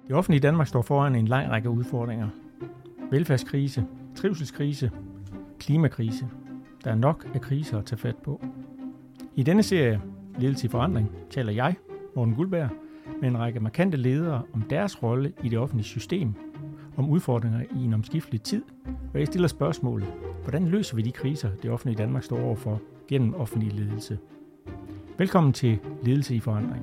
Det offentlige Danmark står foran en lang række udfordringer. Velfærdskrise, trivselskrise, klimakrise. Der er nok af kriser at tage fat på. I denne serie, Ledelse i forandring, taler jeg, Morten Guldberg, med en række markante ledere om deres rolle i det offentlige system, om udfordringer i en omskiftelig tid, og jeg stiller spørgsmålet, hvordan løser vi de kriser, det offentlige Danmark står overfor gennem offentlig ledelse? Velkommen til Ledelse i forandring.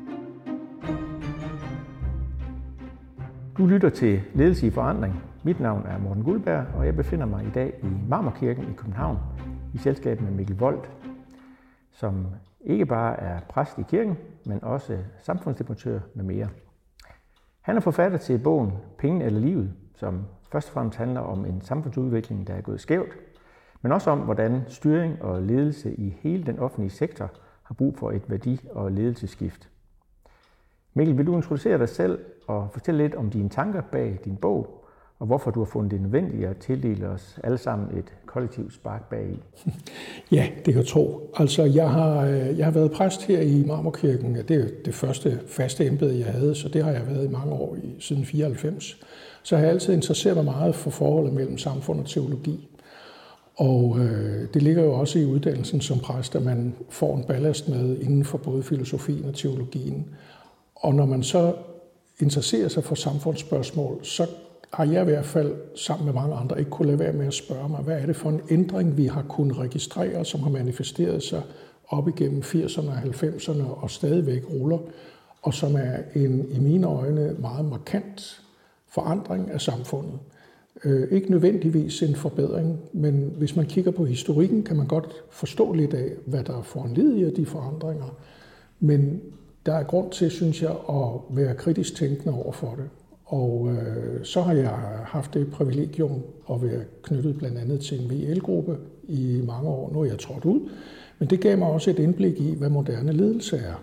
Du lytter til Ledelse i forandring. Mit navn er Morten Guldberg, og jeg befinder mig i dag i Marmorkirken i København i selskab med Mikkel Woldt, som ikke bare er præst i kirken, men også samfundsdebattør med mere. Han er forfatter til bogen Penge eller livet, som først og fremmest handler om en samfundsudvikling, der er gået skævt, men også om, hvordan styring og ledelse i hele den offentlige sektor har brug for et værdi- og ledelsesskift. Mikkel, vil du introducere dig selv og fortælle lidt om dine tanker bag din bog, og hvorfor du har fundet det nødvendigt at tildele os alle sammen et kollektivt spark bagi? Ja, det kan jeg tro. Altså, jeg har været præst her i Marmorkirken. Det er det første faste embede, jeg havde, så det har jeg været i mange år, siden 94. Så har jeg altid interesseret mig meget for forholdet mellem samfund og teologi. Og det ligger jo også i uddannelsen som præst, at man får en ballast med inden for både filosofien og teologien. Og når man så interesserer sig for samfundsspørgsmål, så har jeg i hvert fald sammen med mange andre ikke kunne lade være med at spørge mig, hvad er det for en ændring, vi har kunnet registrere, som har manifesteret sig op igennem 80'erne og 90'erne og stadigvæk ruller, og som er en, i mine øjne, meget markant forandring af samfundet. Ikke nødvendigvis en forbedring, men hvis man kigger på historikken, kan man godt forstå lidt af, hvad der er foranlediget af de forandringer. Men der er grund til, synes jeg, at være kritisk tænkende over for det. Og så har jeg haft det privilegium at være knyttet blandt andet til en VL-gruppe i mange år. Nu er jeg trådt ud, men det gav mig også et indblik i, hvad moderne ledelse er.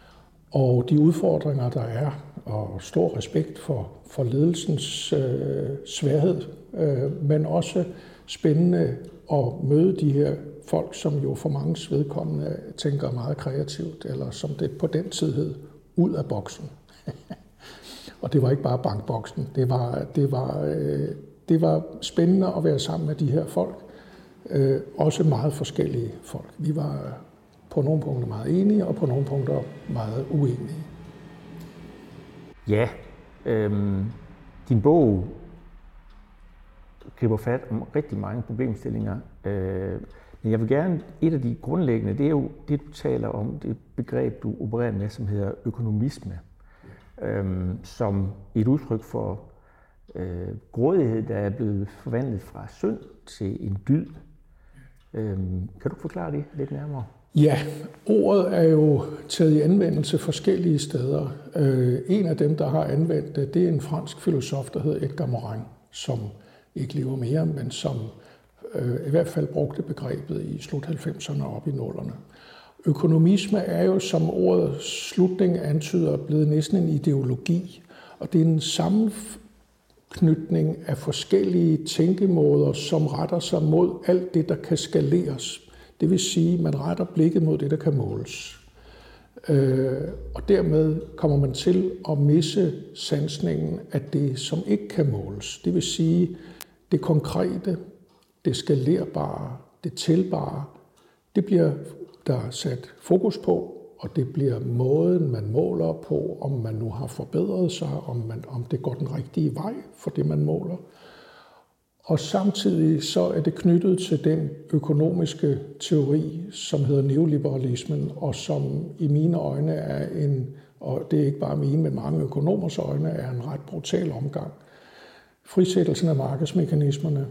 Og de udfordringer, der er, og stor respekt for ledelsens sværhed, men også spændende at møde de her folk, som jo for manges vedkommende tænker meget kreativt, eller som det på den tid hed, ud af boksen. Og det var ikke bare bankboksen. Det var spændende at være sammen med de her folk. Også meget forskellige folk. Vi var på nogle punkter meget enige, og på nogle punkter meget uenige. Ja, din bog griber fat om rigtig mange problemstillinger. Men jeg vil gerne, et af de grundlæggende, det er jo det, du taler om, det begreb, du opererer med, som hedder økonomisme. Som et udtryk for grådighed, der er blevet forvandlet fra synd til en dyd. Kan du forklare det lidt nærmere? Ja, ordet er jo taget i anvendelse forskellige steder. En af dem, der har anvendt det, det er en fransk filosof, der hedder Edgar Morin, som ikke lever mere, men som i hvert fald brugte begrebet i slut 90'erne og op i 0'erne. Økonomisme er jo, som ordet slutning antyder, blevet næsten en ideologi, og det er en sammenknytning af forskellige tænkemåder, som retter sig mod alt det, der kan skaleres. Det vil sige, at man retter blikket mod det, der kan måles. Og dermed kommer man til at misse sansningen af det, som ikke kan måles. Det vil sige, det konkrete, det skalerbare, det tælbare, det bliver der sat fokus på, og det bliver måden, man måler på, om man nu har forbedret sig, om det går den rigtige vej for det, man måler. Og samtidig så er det knyttet til den økonomiske teori, som hedder neoliberalismen, og som i mine øjne er og det er ikke bare mine, men mange økonomers øjne, er en ret brutal omgang. Frisættelsen af markedsmekanismerne,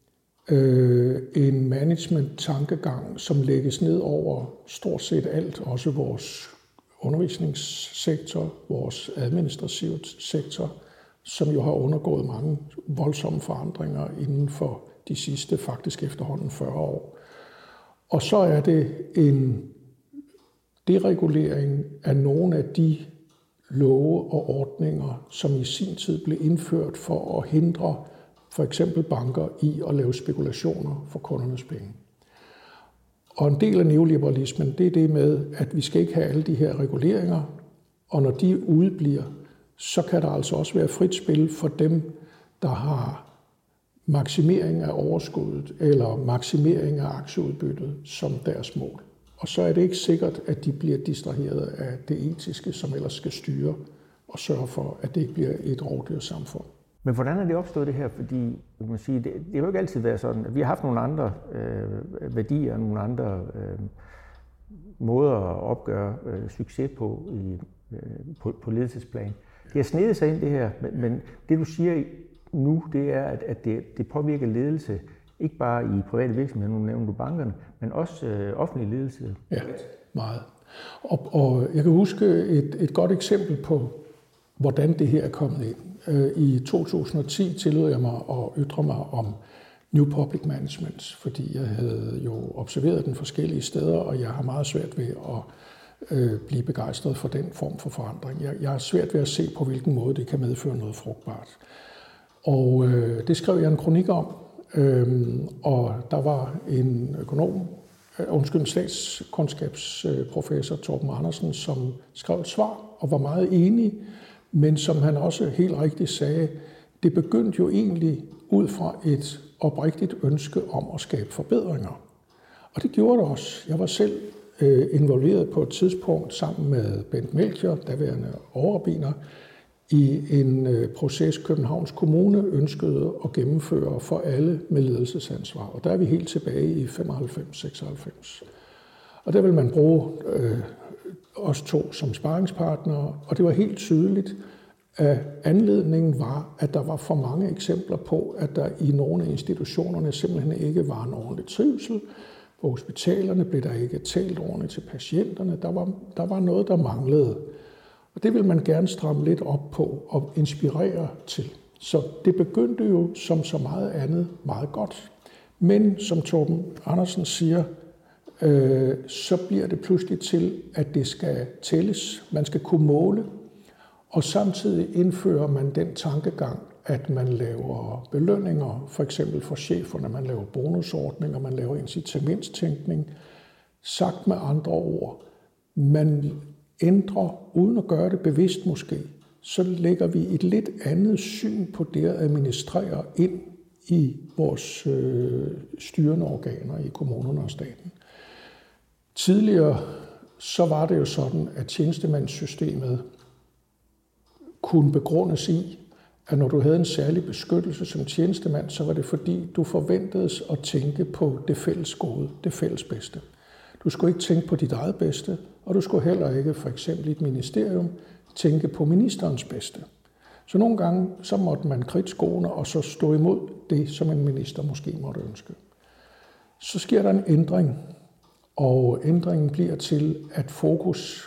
en management-tankegang, som lægges ned over stort set alt, også vores undervisningssektor, vores administrative sektor, som jo har undergået mange voldsomme forandringer inden for de sidste faktisk efterhånden 40 år. Og så er det en deregulering af nogle af de love og ordninger, som i sin tid blev indført for at hindre for eksempel banker i at lave spekulationer for kundernes penge. Og en del af neoliberalismen, det er det med, at vi skal ikke have alle de her reguleringer, og når de udebliver, så kan der altså også være frit spil for dem, der har maksimering af overskuddet eller maksimering af aktieudbyttet som deres mål. Og så er det ikke sikkert, at de bliver distraheret af det etiske, som ellers skal styre og sørge for, at det ikke bliver et rovdyrsamfund. Men hvordan er det opstået det her? Fordi man kan sige, det har jo ikke altid været sådan. Vi har haft nogle andre værdier, nogle andre måder at opgøre succes på på ledelsesplan. Det har snedet sig ind det her, men det du siger nu, det er, at det påvirker ledelse, ikke bare i private virksomheder, nu nævner du bankerne, men også offentlig ledelse. Ja, meget. Og jeg kan huske et godt eksempel på, hvordan det her er kommet ind. I 2010 tillod jeg mig at ytre mig om New Public Management, fordi jeg havde jo observeret den forskellige steder, og jeg har meget svært ved at blive begejstret for den form for forandring. Jeg har svært ved at se på, hvilken måde det kan medføre noget frugtbart. Og det skrev jeg en kronik om, og der var en statskundskabsprofessor, Torben Andersen, som skrev et svar og var meget enig, men som han også helt rigtigt sagde, det begyndte jo egentlig ud fra et oprigtigt ønske om at skabe forbedringer. Og det gjorde det også. Jeg var selv involveret på et tidspunkt sammen med Bent Melchior, daværende overrabbiner, i en proces Københavns Kommune ønskede at gennemføre for alle med ledelsesansvar. Og der er vi helt tilbage i 95-96. Og der vil man bruge os to som sparringspartnere, og det var helt tydeligt, at anledningen var, at der var for mange eksempler på, at der i nogle af institutionerne simpelthen ikke var en ordentlig trivsel. På hospitalerne blev der ikke talt ordentligt til patienterne. Der var noget, der manglede. Og det vil man gerne stramme lidt op på og inspirere til. Så det begyndte jo som så meget andet meget godt. Men som Torben Andersen siger, så bliver det pludselig til, at det skal tælles. Man skal kunne måle. Og samtidig indfører man den tankegang, at man laver belønninger, for eksempel for cheferne, man laver bonusordninger, man laver incitamentstænkning. Sagt med andre ord, man ændrer, uden at gøre det bevidst måske, så lægger vi et lidt andet syn på det at administrere ind i vores styrende organer i kommunerne og staten. Tidligere så var det jo sådan, at tjenestemandssystemet kunne begrundes i, at når du havde en særlig beskyttelse som tjenestemand, så var det fordi, du forventedes at tænke på det fælles gode, det fælles bedste. Du skulle ikke tænke på dit eget bedste, og du skulle heller ikke, for eksempel i et ministerium, tænke på ministerens bedste. Så nogle gange, så måtte man kridte skoene og så stå imod det, som en minister måske måtte ønske. Så sker der en ændring, og ændringen bliver til, at fokus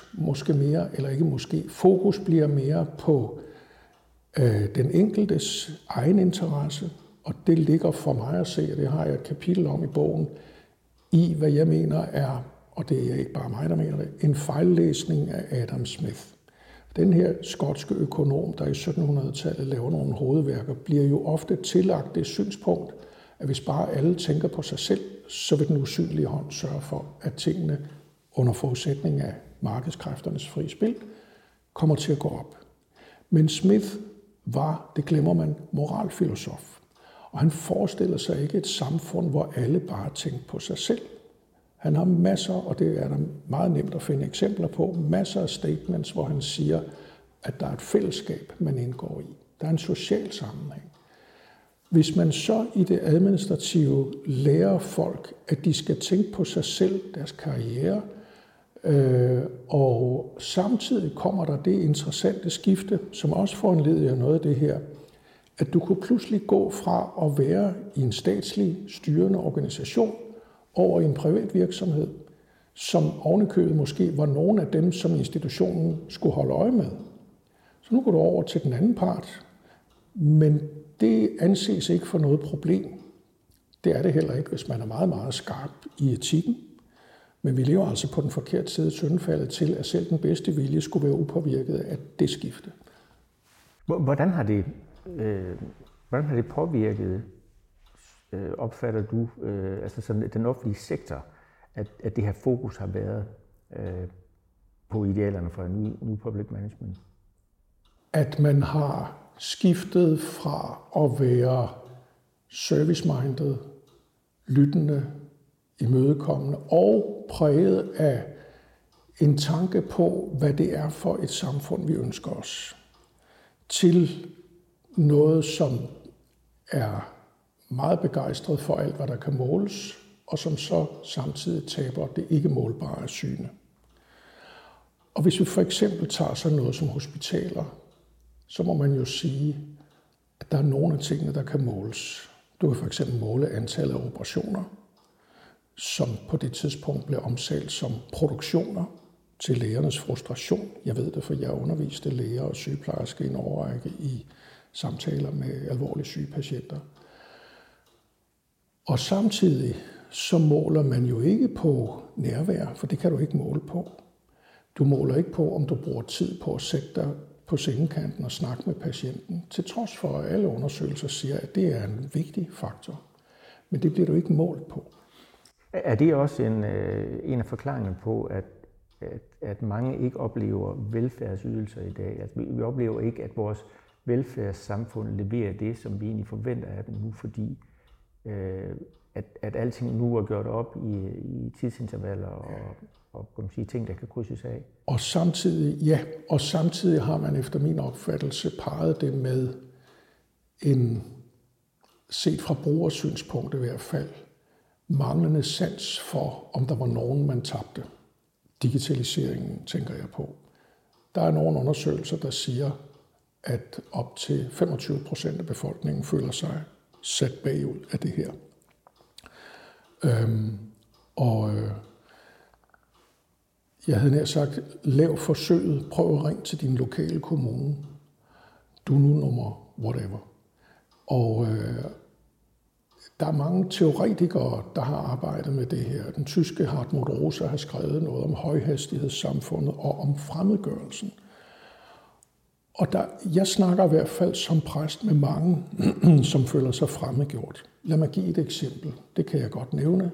fokus bliver mere på den enkeltes egen interesse, og det ligger for mig at se, og det har jeg et kapitel om i bogen, i hvad jeg mener er, og det er ikke bare mig, der mener det, en fejllæsning af Adam Smith. Den her skotske økonom, der i 1700-tallet laver nogle hovedværker, bliver jo ofte tillagt det synspunkt, at hvis bare alle tænker på sig selv, så vil den usynlige hånd sørge for, at tingene under forudsætning af markedskræfternes frie spil kommer til at gå op. Men Smith var, det glemmer man, moralfilosof. Og han forestiller sig ikke et samfund, hvor alle bare tænker på sig selv. Han har masser, og det er der meget nemt at finde eksempler på, masser af statements, hvor han siger, at der er et fællesskab, man indgår i. Der er en social sammenhæng. Hvis man så i det administrative lærer folk, at de skal tænke på sig selv, deres karriere, og samtidig kommer der det interessante skifte, som også foranlediger noget af det her, at du kunne pludselig gå fra at være i en statslig styrende organisation over i en privat virksomhed, som ovenikøbet måske var nogen af dem, som institutionen skulle holde øje med. Så nu går du over til den anden part, men det anses ikke for noget problem. Det er det heller ikke, hvis man er meget, meget skarp i etikken. Men vi lever altså på den forkerte side af syndefaldet til, at selv den bedste vilje skulle være upåvirket af det skifte. Hvordan har det påvirket, opfatter du, altså sådan den offentlige sektor, at det her fokus har været på idealerne for New Public Management? at man har skiftet fra at være service-minded, lyttende, imødekommende og præget af en tanke på, hvad det er for et samfund, vi ønsker os, til noget, som er meget begejstret for alt, hvad der kan måles, og som så samtidig taber det ikke målbare af syne. Og hvis vi for eksempel tager sådan noget som hospitaler, så må man jo sige, at der er nogle af tingene, der kan måles. Du kan for eksempel måle antallet af operationer, som på det tidspunkt blev omsat som produktioner til lægernes frustration. Jeg ved det, for jeg underviste læger og sygeplejersker i en årrække i samtaler med alvorligt syge patienter. Og samtidig så måler man jo ikke på nærvær, for det kan du ikke måle på. Du måler ikke på, om du bruger tid på at sætte dig på sengekanten og snakke med patienten, til trods for, at alle undersøgelser siger, at det er en vigtig faktor. Men det bliver du ikke målt på. Er det også en af forklaringerne på, at mange ikke oplever velfærdsydelser i dag? Altså, vi oplever ikke, at vores velfærdssamfund leverer det, som vi egentlig forventer af dem nu, fordi at alting nu er gjort op i tidsintervaller og kan man sige, ting, der kan krydses af. Og samtidig har man efter min opfattelse parret det med en, set fra brugersynspunkt i hvert fald, manglende sans for, om der var nogen, man tabte. Digitaliseringen, tænker jeg på. Der er nogle undersøgelser, der siger, at op til 25% af befolkningen føler sig sat bagud af det her. Jeg havde nær sagt, lav forsøget, prøv at ringe til din lokale kommune. Du er nu nummer whatever. Og der er mange teoretikere, der har arbejdet med det her. Den tyske Hartmut Rosa har skrevet noget om højhastighedssamfundet og om fremmedgørelsen. Og jeg snakker i hvert fald som præst med mange, som føler sig fremmedgjort. Lad mig give et eksempel. Det kan jeg godt nævne.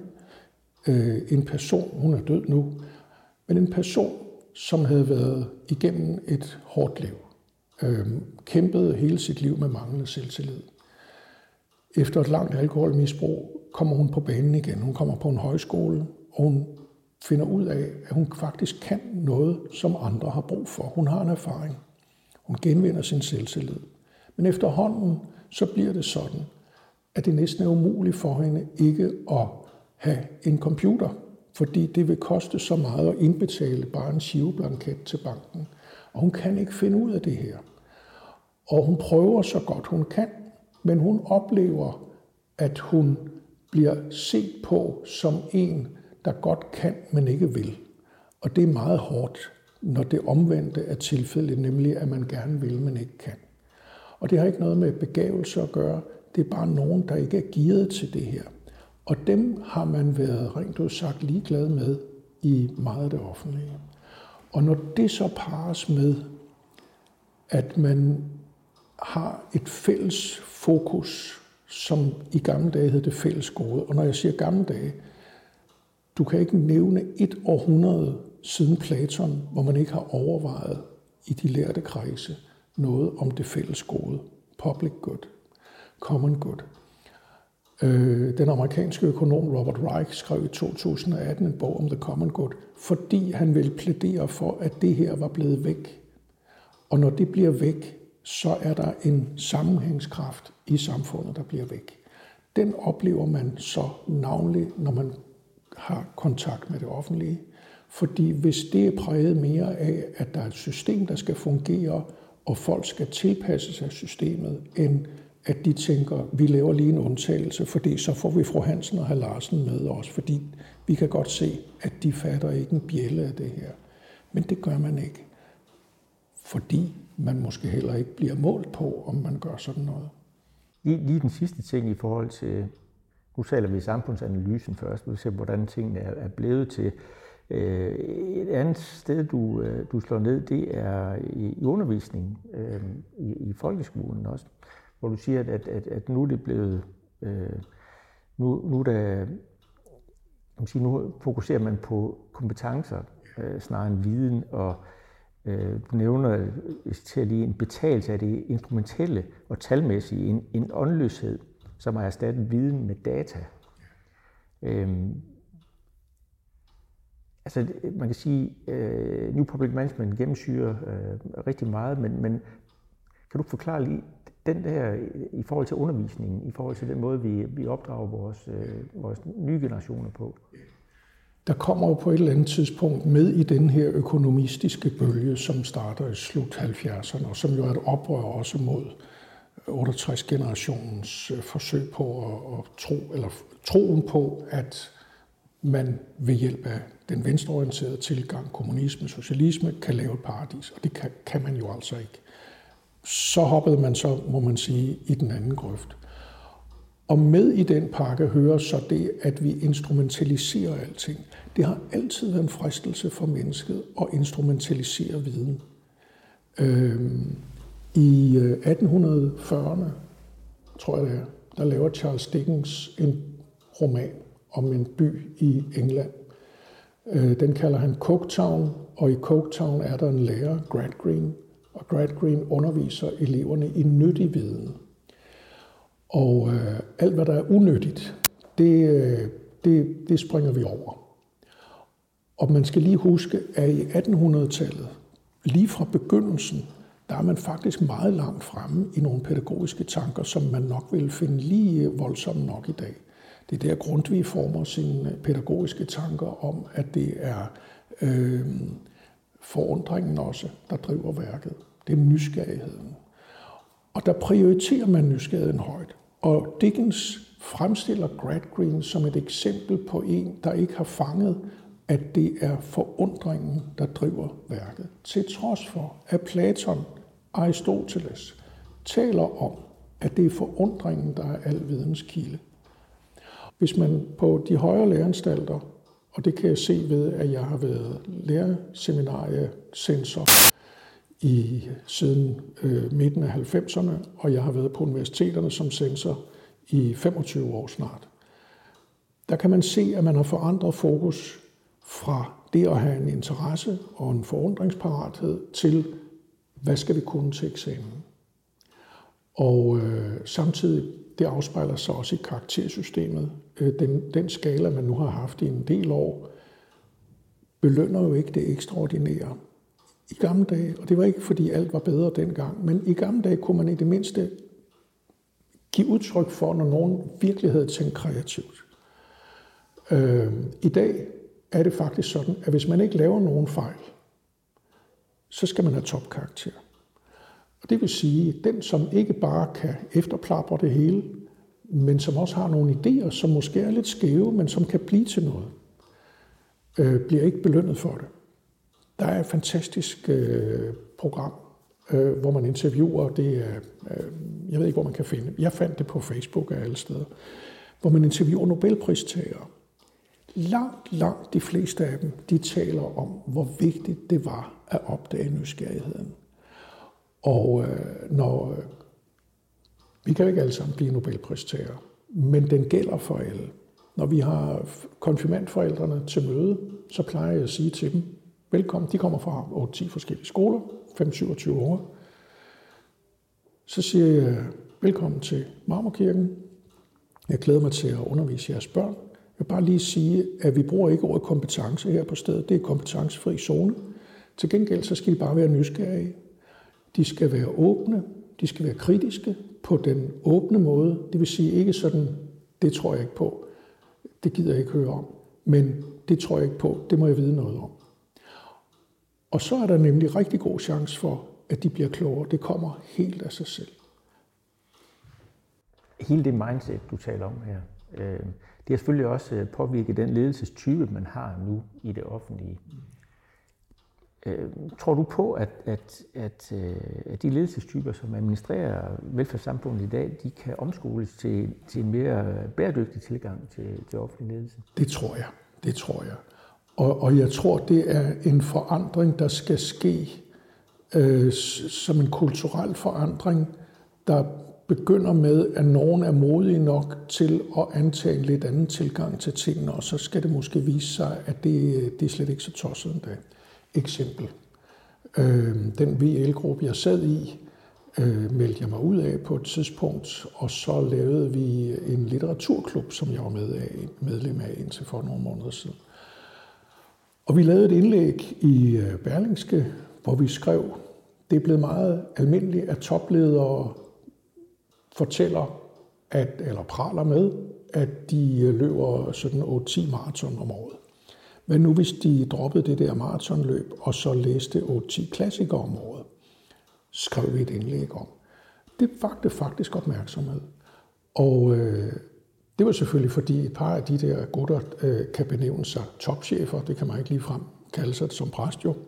En person, hun er død nu, men en person, som havde været igennem et hårdt liv, kæmpede hele sit liv med manglende selvtillid. Efter et langt alkoholmisbrug kommer hun på banen igen. Hun kommer på en højskole, og hun finder ud af, at hun faktisk kan noget, som andre har brug for. Hun har en erfaring. Hun genvinder sin selvtillid. Men efterhånden, så bliver det sådan, at det næsten er umuligt for hende ikke at have en computer, fordi det vil koste så meget at indbetale bare en giroblanket til banken. Og hun kan ikke finde ud af det her. Og hun prøver så godt hun kan, men hun oplever, at hun bliver set på som en, der godt kan, men ikke vil. Og det er meget hårdt, når det omvendte er tilfældet, nemlig at man gerne vil, men ikke kan. Og det har ikke noget med begavelse at gøre. Det er bare nogen, der ikke er gearet til det her. Og dem har man været rent ud sagt ligeglad med i meget af det offentlige. Og når det så pares med, at man har et fælles fokus, som i gamle dage hed det fælles gode. Og når jeg siger gamle dage, du kan ikke nævne et århundrede siden Platon, hvor man ikke har overvejet i de lærte kredse noget om det fælles gode. Public good, common good. Den amerikanske økonom Robert Reich skrev i 2018 en bog om the common good, fordi han ville plædere for, at det her var blevet væk. Og når det bliver væk, så er der en sammenhængskraft i samfundet, der bliver væk. Den oplever man så navnlig, når man har kontakt med det offentlige. Fordi hvis det er præget mere af, at der er et system, der skal fungere, og folk skal tilpasse sig systemet, end at de tænker, vi laver lige en undtagelse, fordi så får vi fru Hansen og hr. Larsen med os, fordi vi kan godt se, at de fatter ikke en bjælle af det her. Men det gør man ikke, fordi man måske heller ikke bliver målt på, om man gør sådan noget. Lige den sidste ting i forhold til, nu taler vi samfundsanalysen først, vi ser, hvordan tingene er blevet til. Et andet sted, du slår ned, det er i undervisningen, i folkeskolen også, hvor du siger, at nu er det blevet, nu fokuserer man på kompetencer snarere end viden, og Du nævner, jeg citerer lige, en betalelse af det instrumentelle og talmæssige, en åndløshed, som har erstattet viden med data. Altså, man kan sige, New Public Management gennemsyrer rigtig meget, men kan du forklare lige den der i forhold til undervisningen, i forhold til den måde, vi opdrager vores nye generationer på? Der kommer jo på et eller andet tidspunkt med i den her økonomistiske bølge, som starter i slut 70'erne, og som jo er et oprør også mod 68-generationens forsøg på at troen på, at man ved hjælp af den venstreorienterede tilgang, kommunisme, socialisme, kan lave et paradis, og det kan man jo altså ikke. Så hoppede man så, må man sige, i den anden grøft. Og med i den pakke hører så det, at vi instrumentaliserer alting. Det har altid været en fristelse for mennesket at instrumentalisere viden. I 1840'erne, tror jeg det er, der laver Charles Dickens en roman om en by i England. Den kalder han Coketown, og i Coketown er der en lærer, Gradgrind, og Gradgrind underviser eleverne i nyttig viden. Og alt, hvad der er unyttigt, det springer vi over. Og man skal lige huske, at i 1800-tallet, lige fra begyndelsen, der er man faktisk meget langt fremme i nogle pædagogiske tanker, som man nok vil finde lige voldsomt nok i dag. Det er der Grundtvig former sine pædagogiske tanker om, at det er forundringen også, der driver værket. Det er nysgerrigheden. Og der prioriterer man nysgerrigheden højt. Og Dickens fremstiller Gradgrind som et eksempel på en, der ikke har fanget, at det er forundringen, der driver værket. Til trods for, at Platon, Aristoteles taler om, at det er forundringen, der er al videns kilde. Hvis man på de højere læreanstalter, og det kan jeg se ved, at jeg har været lærerseminariecensor siden midten af 90'erne, og jeg har været på universiteterne som censor i 25 år snart. Der kan man se, at man har forandret fokus fra det at have en interesse og en forundringsparathed til, hvad skal vi kunne til eksamen? Og samtidig, det afspejler sig også i karaktersystemet. Den skala, man nu har haft i en del år, belønner jo ikke det ekstraordinære. I gamle dage, og det var ikke fordi alt var bedre dengang, men i gamle dage kunne man i det mindste give udtryk for, når nogen virkelig havde tænkt kreativt. I dag er det faktisk sådan, at hvis man ikke laver nogen fejl, så skal man have topkarakter. Og det vil sige, at den, som ikke bare kan efterplapre det hele, men som også har nogle idéer, som måske er lidt skæve, men som kan blive til noget, bliver ikke belønnet for det. Der er et fantastisk program, hvor man interviewer, det er, jeg ved ikke, hvor man kan finde. Jeg fandt det på Facebook af alle steder, hvor man interviewer Nobelpristagere. Langt de fleste af dem, de taler om, hvor vigtigt det var at opdage nysgerrigheden. Og vi kan jo ikke alle sammen blive Nobelpristagere, men den gælder for alle. Når vi har konfirmandforældrene til møde, så plejer jeg at sige til dem, velkommen, de kommer fra 8-10 forskellige skoler, 5-27 år. Så siger jeg, velkommen til Marmorkirken. Jeg glæder mig til at undervise jeres børn. Jeg vil bare lige sige, at vi bruger ikke ordet kompetence her på stedet. Det er kompetencefri zone. Til gengæld så skal de bare være nysgerrige. De skal være åbne. De skal være kritiske på den åbne måde. Det vil sige ikke sådan, det tror jeg ikke på. Det gider jeg ikke høre om. Men det tror jeg ikke på. Det må jeg vide noget om. Og så er der nemlig rigtig god chance for, at de bliver klogere. Det kommer helt af sig selv. Hele det mindset, du taler om her, det har selvfølgelig også påvirket den ledelsestype, man har nu i det offentlige. Tror du på, at de ledelsestyper, som administrerer velfærdssamfundet i dag, de kan omskoles til en mere bæredygtig tilgang til offentlig ledelse? Det tror jeg. Og jeg tror, det er en forandring, der skal ske som en kulturel forandring, der begynder med, at nogen er modige nok til at antage en lidt anden tilgang til tingene, og så skal det måske vise sig, at det er slet ikke så tosset endda. Eksempel. Den VL-gruppe, jeg sad i, meldte jeg mig ud af på et tidspunkt, og så lavede vi en litteraturklub, som jeg var medlem af indtil for nogle måneder siden. Og vi lavede et indlæg i Berlingske, hvor vi skrev, det er blevet meget almindeligt, at topledere fortæller, eller praler med, at de løber sådan 8-10 maraton om året. Hvad nu hvis de droppede det der maratonløb, og så læste 8-10 klassikere om året? Skrev vi et indlæg om. Det vakte faktisk opmærksomhed. Og det var selvfølgelig, fordi et par af de der gutter kan benævne sig topchefer. Det kan man ikke ligefrem kalde sig som præst jo.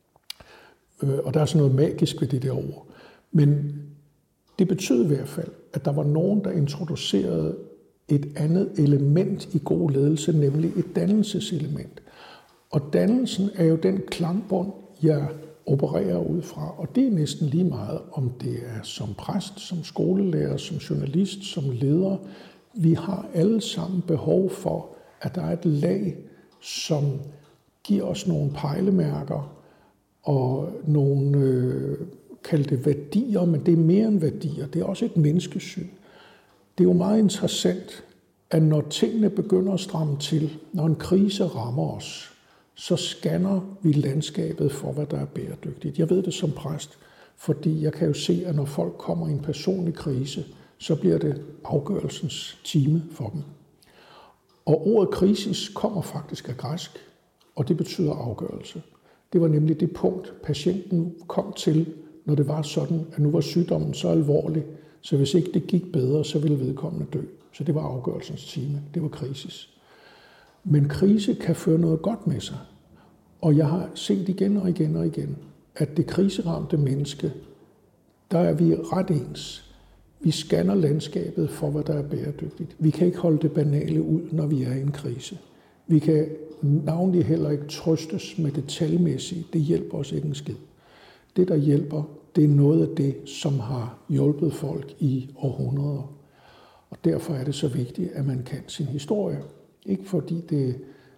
Og der er sådan noget magisk ved det der ord. Men det betød i hvert fald, at der var nogen, der introducerede et andet element i god ledelse, nemlig et dannelseselement. Og dannelsen er jo den klangbund, jeg opererer ud fra, og det er næsten lige meget, om det er som præst, som skolelærer, som journalist, som leder. Vi har alle sammen behov for, at der er et lag, som giver os nogle pejlemærker og nogle kaldte værdier, men det er mere end værdier, det er også et menneskesyn. Det er jo meget interessant, at når tingene begynder at stramme til, når en krise rammer os, så scanner vi landskabet for, hvad der er bæredygtigt. Jeg ved det som præst, fordi jeg kan jo se, at når folk kommer i en personlig krise, så bliver det afgørelsens time for dem. Og ordet krisis kommer faktisk af græsk, og det betyder afgørelse. Det var nemlig det punkt, patienten kom til, når det var sådan, at nu var sygdommen så alvorlig, så hvis ikke det gik bedre, så ville vedkommende dø. Så det var afgørelsens time. Det var krisis. Men krise kan føre noget godt med sig. Og jeg har set igen og igen og igen, at det kriseramte menneske, der er vi ret ens. Vi scanner landskabet for, hvad der er bæredygtigt. Vi kan ikke holde det banale ud, når vi er i en krise. Vi kan navnlig heller ikke trøstes med det talmæssige. Det hjælper os ikke en skid. Det, der hjælper, det er noget af det, som har hjulpet folk i århundreder. Og derfor er det så vigtigt, at man kan sin historie. Ikke fordi det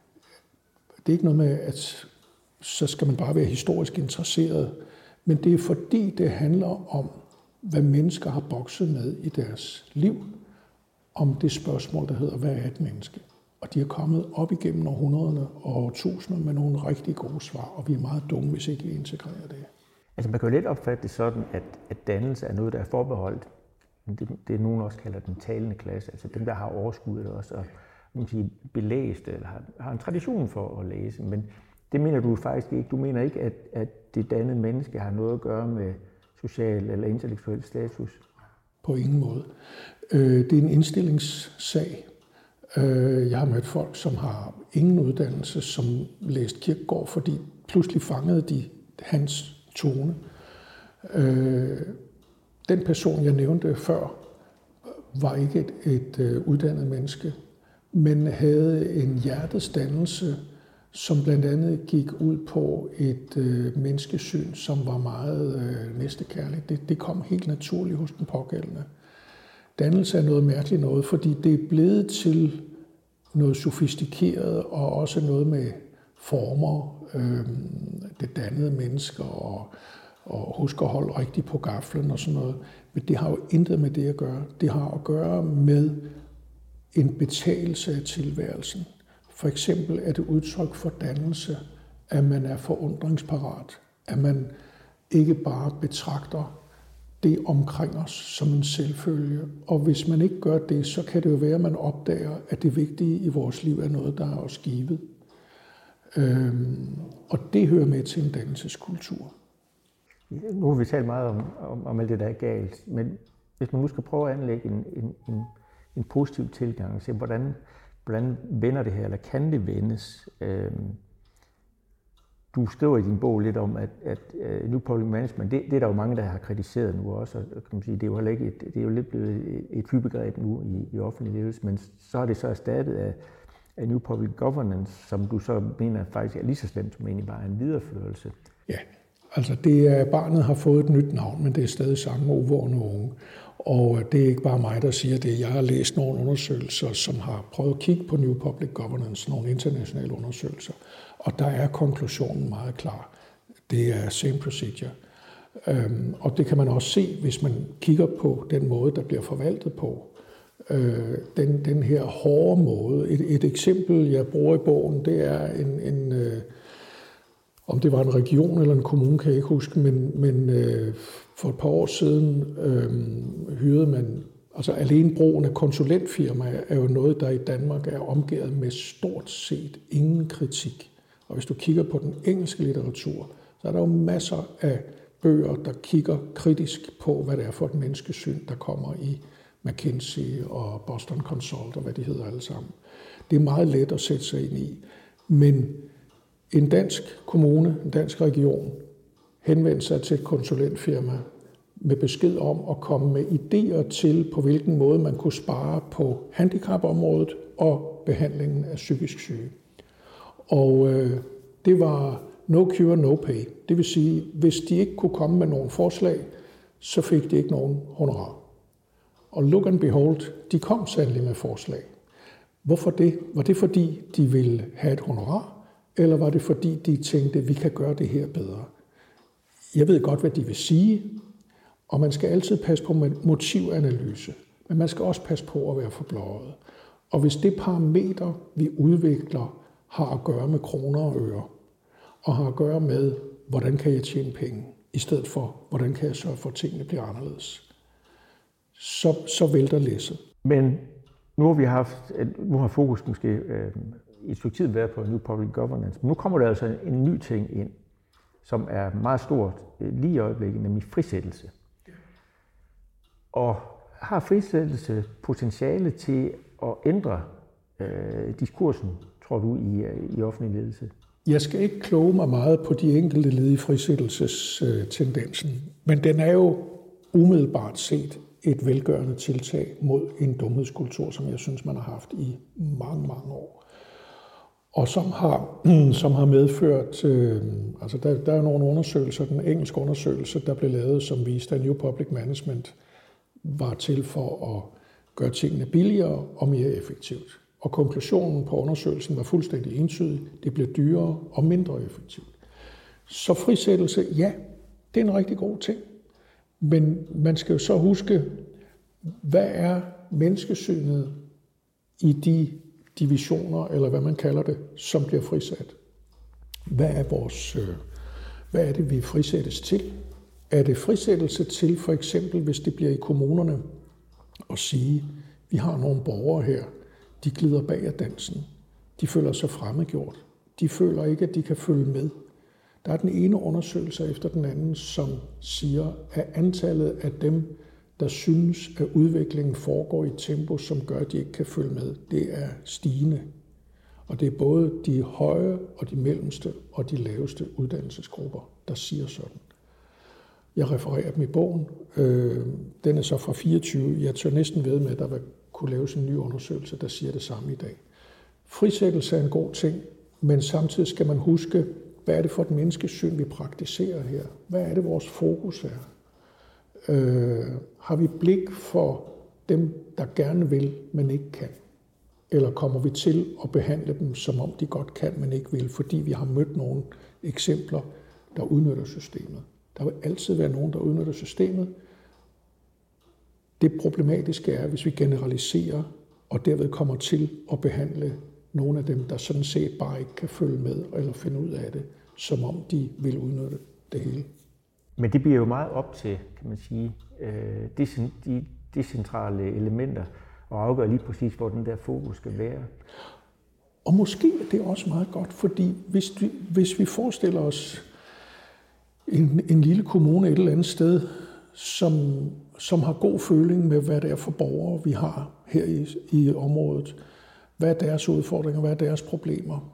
er ikke noget med, at så skal man bare være historisk interesseret, men det er fordi, det handler om, hvad mennesker har bokset med i deres liv, om det spørgsmål, der hedder, hvad er et menneske? Og de er kommet op igennem århundrederne og årtusinder med nogle rigtig gode svar, og vi er meget dumme, hvis ikke vi integrerer det. Altså man kan jo lidt opfatte det sådan, at dannelse er noget, der er forbeholdt. Det nogen også kalder den talende klasse, altså dem, der har overskuddet også, og belæst, eller har en tradition for at læse. Men det mener du faktisk ikke. Du mener ikke, at det dannede menneske har noget at gøre med social eller intellektuel status? På ingen måde. Det er en indstillingssag. Jeg har mødt folk, som har ingen uddannelse, som læste Kierkegaard, fordi pludselig fangede de hans tone. Den person, jeg nævnte før, var ikke et uddannet menneske, men havde en hjertets dannelse, som blandt andet gik ud på et menneskesyn, som var meget næstekærligt. Det kom helt naturligt hos den pågældende. Dannelse er noget mærkeligt noget, fordi det er blevet til noget sofistikeret og også noget med former, det dannede mennesker og huske at holde rigtigt på gaflen og sådan noget. Men det har jo intet med det at gøre. Det har at gøre med en betagelse af tilværelsen. For eksempel er det udtryk for dannelse, at man er forundringsparat, at man ikke bare betragter det omkring os som en selvfølge. Og hvis man ikke gør det, så kan det jo være, at man opdager, at det vigtige i vores liv er noget, der er os givet. Og det hører med til en dannelseskultur. Nu har vi talt meget om alt det, der er galt, men hvis man nu skal prøve at anlægge en positiv tilgang og se, hvordan vender det her, eller kan det vendes? Du skriver i din bog lidt om, at New Public Management, det er der jo mange, der har kritiseret nu også, og kan man sige, det er jo heller ikke det er jo lidt blevet et hypebegreb nu i offentlig ledelse, men så er det så erstattet af New Public Governance, som du så mener faktisk er lige så slemt som egentlig bare en videreførelse. Ja, altså det er, barnet har fået et nyt navn, men det er stadig samme uvårende unge. Og det er ikke bare mig, der siger det. Jeg har læst nogle undersøgelser, som har prøvet at kigge på New Public Governance, nogle internationale undersøgelser. Og der er konklusionen meget klar. Det er same procedure. Og det kan man også se, hvis man kigger på den måde, der bliver forvaltet på. Den her hårde måde. Et eksempel, jeg bruger i bogen, det er om det var en region eller en kommune, kan jeg ikke huske, men for et par år siden hyrede man, altså alene brugen af konsulentfirmaer er jo noget, der i Danmark er omgivet med stort set ingen kritik. Og hvis du kigger på den engelske litteratur, så er der jo masser af bøger, der kigger kritisk på, hvad det er for et menneskesyn, der kommer i McKinsey og Boston Consult og hvad de hedder alle sammen. Det er meget let at sætte sig ind i. Men en dansk kommune, en dansk region, henvendte sig til et konsulentfirma med besked om at komme med idéer til, på hvilken måde man kunne spare på handicapområdet og behandlingen af psykisk syge. Og det var no cure, no pay. Det vil sige, hvis de ikke kunne komme med nogle forslag, så fik de ikke nogen honorar. Og look and behold, de kom sandelig med forslag. Hvorfor det? Var det fordi, de ville have et honorar? Eller var det fordi, de tænkte, at vi kan gøre det her bedre? Jeg ved godt, hvad de vil sige, og man skal altid passe på motivanalyse. Men man skal også passe på at være forblåret. Og hvis det parameter, vi udvikler, har at gøre med kroner og øre, og har at gøre med, hvordan kan jeg tjene penge, i stedet for, hvordan kan jeg sørge for, at tingene bliver anderledes, så vælter læsset. Men nu har fokus måske i et stykke tid været på New Public Governance, men nu kommer der altså en ny ting ind, som er meget stort lige i øjeblikket, nemlig frisættelse. Og har frisættelse potentiale til at ændre diskursen, tror du, i offentlig ledelse? Jeg skal ikke kloge mig meget på de enkelte led i frisættelsestendensen, men den er jo umiddelbart set et velgørende tiltag mod en dumhedskultur, som jeg synes, man har haft i mange, mange år. Og som har medført, altså der er nogle undersøgelser, den engelske undersøgelse, der blev lavet, som viste, at New Public Management var til for at gøre tingene billigere og mere effektivt. Og konklusionen på undersøgelsen var fuldstændig entydig. Det bliver dyrere og mindre effektivt. Så frisættelse, ja, det er en rigtig god ting. Men man skal jo så huske, hvad er menneskesynet i de divisioner, eller hvad man kalder det, som bliver frisat? Hvad er det, vi frisættes til? Er det frisættelse til, for eksempel, hvis det bliver i kommunerne, at sige, vi har nogle borgere her, de glider bag af dansen. De føler sig fremmedgjort. De føler ikke, at de kan følge med. Der er den ene undersøgelse efter den anden, som siger, at antallet af dem, der synes, at udviklingen foregår i et tempo, som gør, at de ikke kan følge med, det er stigende. Og det er både de høje og de mellemste og de laveste uddannelsesgrupper, der siger sådan. Jeg refererer dem i bogen. Den er så fra 24. Jeg tør næsten ved med, at der kunne laves en ny undersøgelse, der siger det samme i dag. Frisættelse er en god ting, men samtidig skal man huske, hvad er det for et menneskesyn, vi praktiserer her? Hvad er det, vores fokus er? Har vi blik for dem, der gerne vil, men ikke kan? Eller kommer vi til at behandle dem, som om de godt kan, men ikke vil, fordi vi har mødt nogle eksempler, der udnytter systemet? Der vil altid være nogen, der udnytter systemet. Det problematiske er, hvis vi generaliserer, og derved kommer til at behandle nogle af dem, der sådan set bare ikke kan følge med eller finde ud af det, som om de vil udnytte det hele. Men det bliver jo meget op til, kan man sige, de decentrale elementer, og afgøre lige præcis, hvor den der fokus skal være. Og måske er det også meget godt, fordi hvis vi forestiller os en lille kommune et eller andet sted, som har god føling med, hvad det er for borgere, vi har her i området, hvad er deres udfordringer, hvad er deres problemer,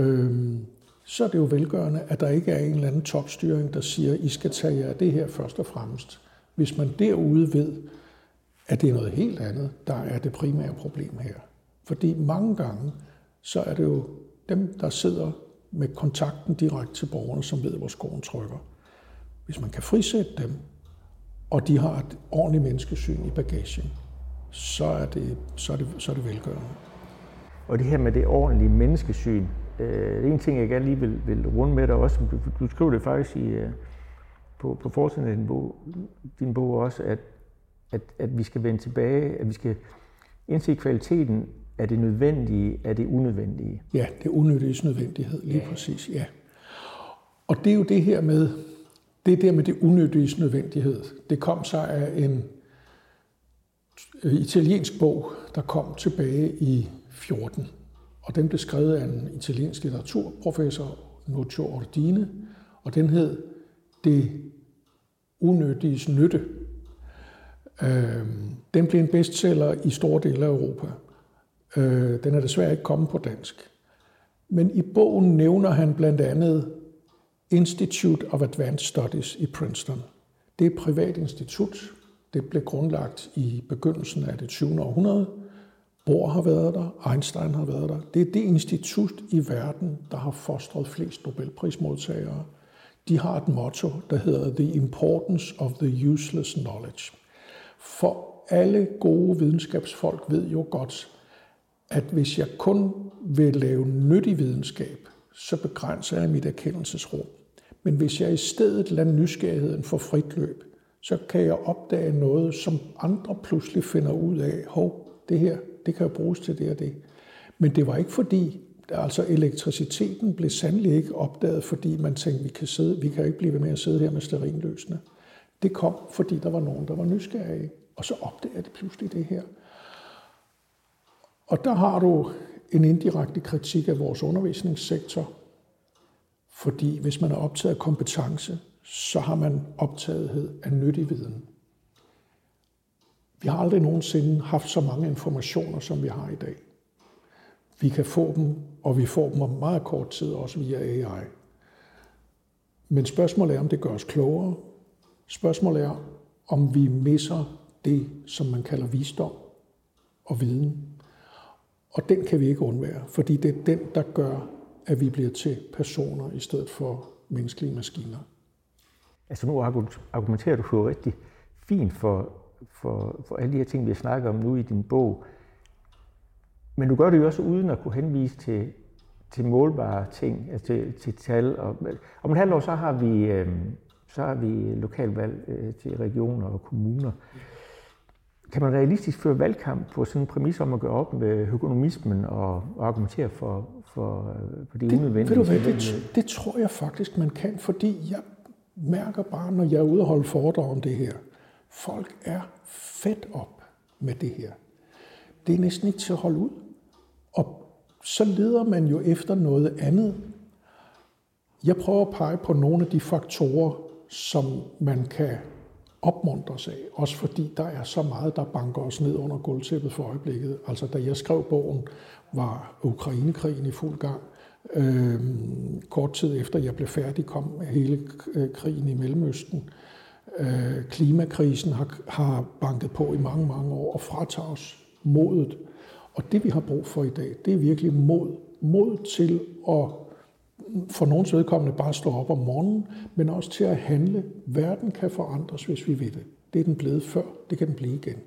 så er det jo velgørende, at der ikke er en eller anden topstyring, der siger, I skal tage jer af det her først og fremmest. Hvis man derude ved, at det er noget helt andet, der er det primære problem her. Fordi mange gange, så er det jo dem, der sidder med kontakten direkte til borgerne, som ved, hvor skoen trykker. Hvis man kan frisætte dem, og de har et ordentligt menneskesyn i bagagen, så er det velgørende. Og det her med det ordentlige menneskesyn, en ting, jeg gerne lige vil runde med dig også. Du skriver det faktisk på forsiden af din bog også, at vi skal vende tilbage, at vi skal indse kvaliteten af det nødvendige, af det unødvendige. Ja, det unødiges nødvendighed, lige præcis, ja. Og det er jo det her med, det unødiges nødvendighed. Det kom sig af en italiensk bog, der kom tilbage i 14. Og den blev skrevet af en italiensk litteraturprofessor, Nuccio Ordine, og den hed Det unødiges nytte. Den blev en bestseller i store dele af Europa. Den er desværre ikke kommet på dansk. Men i bogen nævner han blandt andet Institute of Advanced Studies i Princeton. Det er et privat institut. Det blev grundlagt i begyndelsen af det 20. århundrede. Bohr har været der, Einstein har været der. Det er det institut i verden, der har fostret flest Nobelprismodtagere. De har et motto, der hedder The Importance of the Useless Knowledge. For alle gode videnskabsfolk ved jo godt, at hvis jeg kun vil lave nyttig videnskab, så begrænser jeg mit erkendelsesrum. Men hvis jeg i stedet lader nysgerrigheden få frit løb, så kan jeg opdage noget, som andre pludselig finder ud af. Det her, det kan jo bruges til det og det. Men det var ikke fordi, altså elektriciteten blev sandelig ikke opdaget, fordi man tænkte, vi kan ikke blive ved med at sidde her med stearinlysene. Det kom, fordi der var nogen, der var nysgerrige. Og så opdager det pludselig det her. Og der har du en indirekte kritik af vores undervisningssektor. Fordi hvis man er optaget af kompetence, så har man optagethed af nyttig viden. Vi har aldrig nogensinde haft så mange informationer, som vi har i dag. Vi kan få dem, og vi får dem om meget kort tid, også via AI. Men spørgsmålet er, om det gør os klogere. Spørgsmålet er, om vi misser det, som man kalder visdom og viden. Og den kan vi ikke undvære, fordi det er den, der gør, at vi bliver til personer i stedet for menneskelige maskiner. Altså nu argumenterer du jo rigtig fint for alle de her ting, vi har snakket om nu i din bog. Men du gør det jo også uden at kunne henvise til målbare ting, altså til tal. Om et halvt år, så har vi lokalvalg til regioner og kommuner. Kan man realistisk føre valgkamp på sådan en præmis om at gøre op med økonomismen og argumentere for det unødvendige? Ved du hvad, det tror jeg faktisk, man kan, fordi jeg mærker bare, når jeg er ude og holde foredrag om det her, folk er fedt op med det her. Det er næsten ikke til at holde ud. Og så leder man jo efter noget andet. Jeg prøver at pege på nogle af de faktorer, som man kan opmuntres af, også fordi der er så meget, der banker os ned under gulvtæppet for øjeblikket. Altså, da jeg skrev bogen, var Ukrainekrigen i fuld gang. Kort tid efter jeg blev færdig, kom hele krigen i Mellemøsten. Klimakrisen har banket på i mange, mange år og fratager os modet. Og det, vi har brug for i dag, det er virkelig mod. Mod til at for nogens vedkommende bare stå op om morgenen, men også til at handle. Verden kan forandres, hvis vi vil det. Det er den blevet før, det kan den blive igen.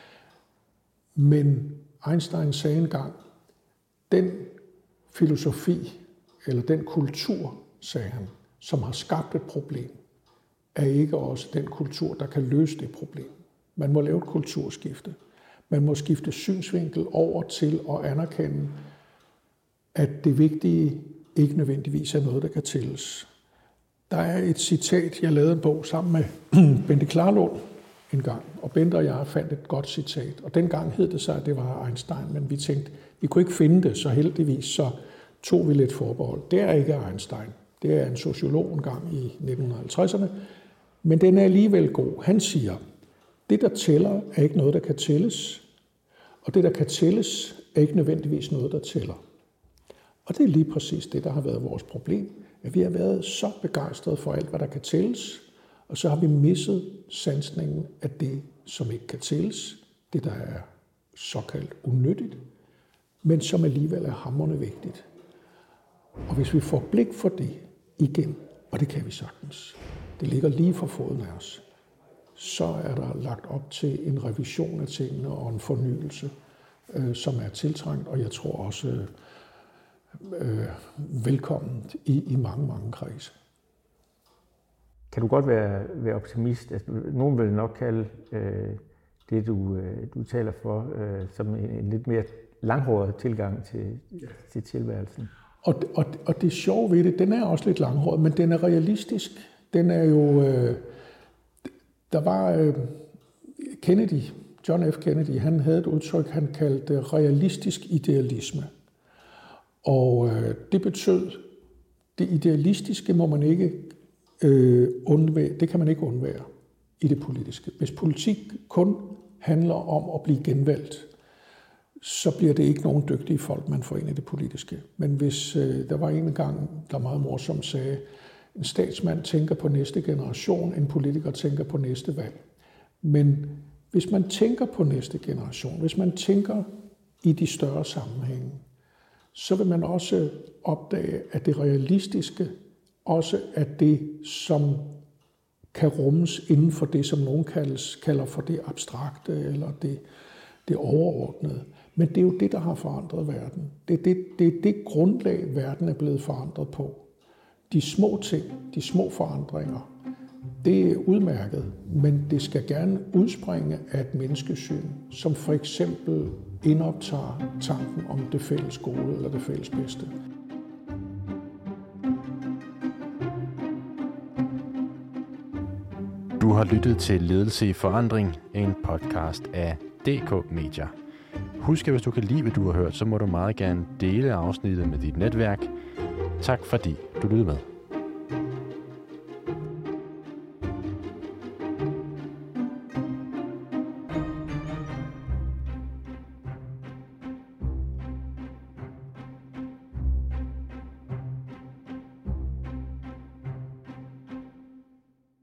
Men Einstein sagde engang, den filosofi, eller den kultur, sagde han, som har skabt et problem, er ikke også den kultur, der kan løse det problem. Man må lave et kulturskifte. Man må skifte synsvinkel over til at anerkende, at det vigtige ikke nødvendigvis er noget, der kan tælles. Der er et citat, jeg lavede en bog sammen med Bente Klarlund en gang, og Bente og jeg fandt et godt citat, og dengang hed det så, at det var Einstein, men vi tænkte, vi kunne ikke finde det, så heldigvis så tog vi lidt forbehold. Det er ikke Einstein, det er en sociolog en gang i 1950'erne, men den er alligevel god. Han siger, det der tæller er ikke noget, der kan tælles, og det der kan tælles er ikke nødvendigvis noget, der tæller. Og det er lige præcis det, der har været vores problem, at vi har været så begejstrede for alt, hvad der kan tælles, og så har vi misset sansningen af det, som ikke kan tælles, det der er såkaldt unyttigt, men som alligevel er hamrende vigtigt. Og hvis vi får blik for det igen, og det kan vi sagtens, det ligger lige for foden af os, så er der lagt op til en revision af tingene og en fornyelse, som er tiltrængt, og jeg tror også, velkomment i mange, mange kredse. Kan du godt være optimist? Altså, nogen vil nok kalde det, du taler for, som en lidt mere langhåret tilgang til tilværelsen. Og det sjove ved det, den er også lidt langhåret, men den er realistisk. Den er jo... der var Kennedy, John F. Kennedy, han havde et udtryk, han kaldte realistisk idealisme. Og det betød, det idealistiske må man ikke undvære, det kan man ikke undvære i det politiske. Hvis politik kun handler om at blive genvalgt, så bliver det ikke nogen dygtige folk, man får ind i det politiske. Men hvis der var en gang, der meget morsomt sagde, en statsmand tænker på næste generation, en politiker tænker på næste valg. Men hvis man tænker på næste generation, hvis man tænker i de større sammenhænge, så vil man også opdage, at det realistiske også er det, som kan rummes inden for det, som nogen kalder for det abstrakte eller det overordnede. Men det er jo det, der har forandret verden. Det er det grundlag, verden er blevet forandret på. De små ting, de små forandringer, det er udmærket, men det skal gerne udspringe af et menneskesyn, som for eksempel indoptager tanken om det fælles gode eller det fælles bedste. Du har lyttet til Ledelse i Forandring, en podcast af DK Media. Husk, at hvis du kan lide, hvad du har hørt, så må du meget gerne dele afsnittet med dit netværk. Tak fordi du lyttede med.